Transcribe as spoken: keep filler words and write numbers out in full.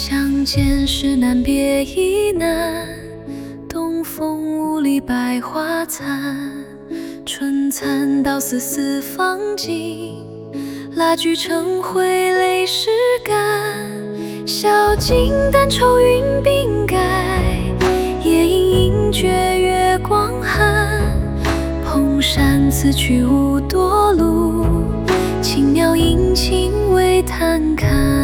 相见时难别亦难，东风无力百花残。春蚕到死丝方尽，蜡炬成灰泪始干。晓镜但愁云鬓盖，夜莺应觉月光寒。蓬山此去无多路，青鸟殷勤为探看。